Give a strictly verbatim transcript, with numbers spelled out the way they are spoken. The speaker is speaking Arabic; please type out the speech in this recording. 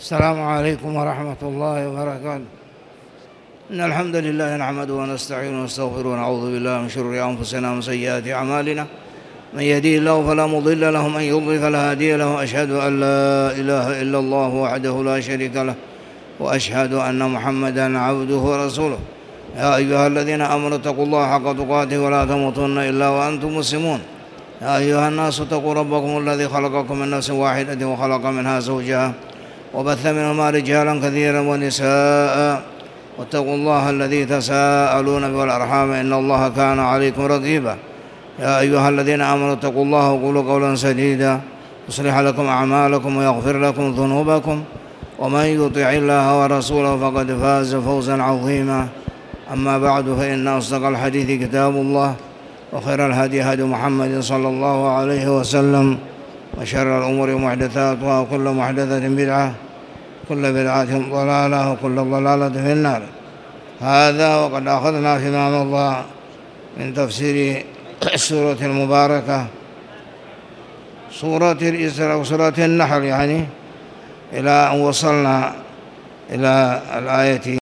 السلام عليكم ورحمة الله وبركاته. إن الحمد لله نحمده ونستعينه ونستغفره ونعوذ بالله من شرور أنفسنا ومن سيئات أعمالنا. من يهديه الله فلا مضل له، من يضلل فلا هادي له. أشهد أن لا إله إلا الله وحده لا شريك له، وأشهد أن محمدًا عبده ورسوله. يا أيها الذين آمنوا اتقوا الله حق تقاته ولا تموتن إلا وأنتم مسلمون. يا أيها الناس اتقوا ربكم الذي خلقكم من نفس واحدة وخلق منها زوجها وبث منهما رجالا كثيرا ونساء، واتقوا الله الذي تساءلون به والأرحام إن الله كان عليكم رقيبا. يا أيها الذين آمنوا اتقوا الله وقولوا قولا سديدا يصلح لكم أعمالكم ويغفر لكم ذنوبكم، ومن يطع الله ورسوله فقد فاز فوزا عظيما. أما بعد، فإن أصدق الحديث كتاب الله، وخير الهدي هدي محمد صلى الله عليه وسلم، وشر الأمور محدثاتها، وكل محدثة بدعة، كل بدعة ضلالة، وكل ضلالة في النار. هذا وقد أخذنا في ما مضى من تفسير السورة المباركة سورة الإسراء وسورة النحل، يعني إلى أن وصلنا إلى الآية